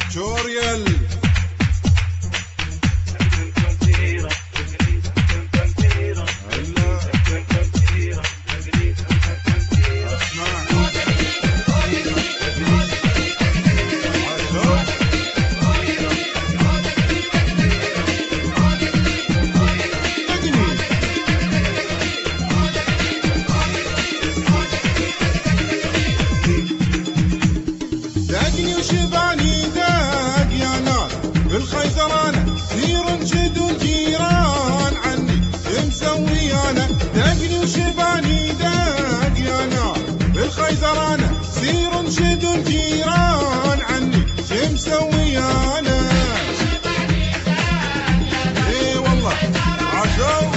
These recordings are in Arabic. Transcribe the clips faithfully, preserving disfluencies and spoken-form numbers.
توريال داقني وشباني داق يا ناس بالخيزرانة سير انشدوا الجيران عني مسوي انا. داقني وشباني داق يا ناس بالخيزرانة سير انشدوا الجيران عني مسوي انا. اي والله عاشوا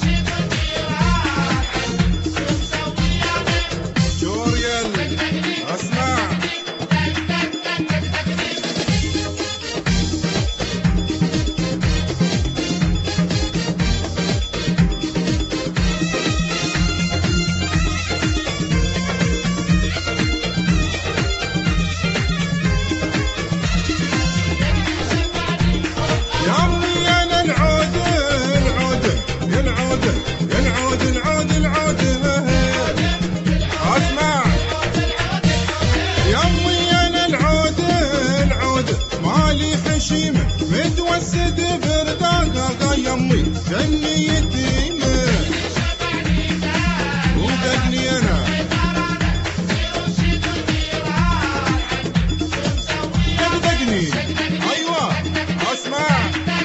توريال اسمع متوسد برداقة يمي جني يتيمة ودقني انا دقني ايوه اسمع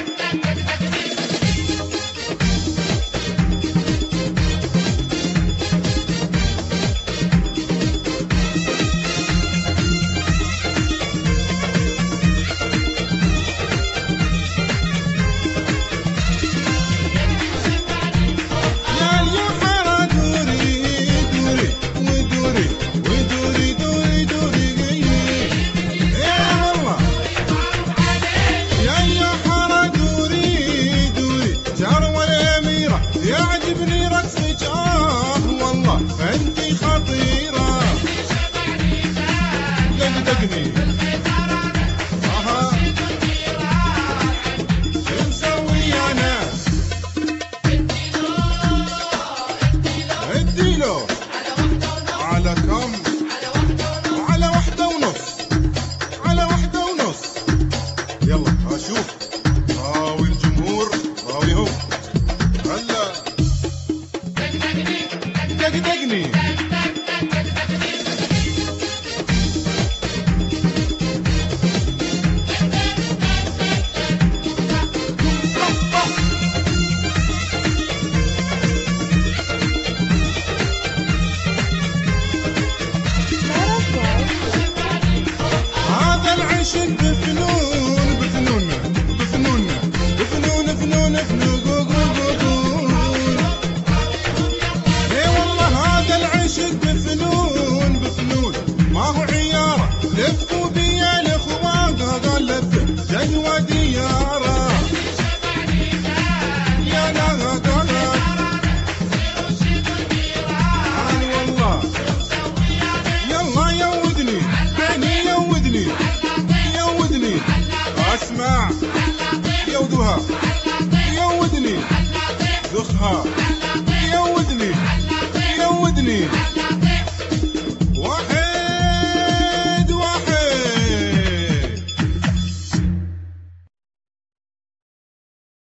يعجبني رقصك آه والله انتي خطيرة دقدقني اها شو مسوي انا اديله على كم على واحدة ونص على واحدة ونص يلا اشوف راوي الجمهور راوي هو هلا دقدقني هذا العشق بفنون بفنون بفنون بفنون فنون فنون بفنون بفنون ما هو عيارة لفوا بيا الاخوان قال لف جنوة ديارة يا لا قال انا والله يلا يودني بيني يودني يودني اسمع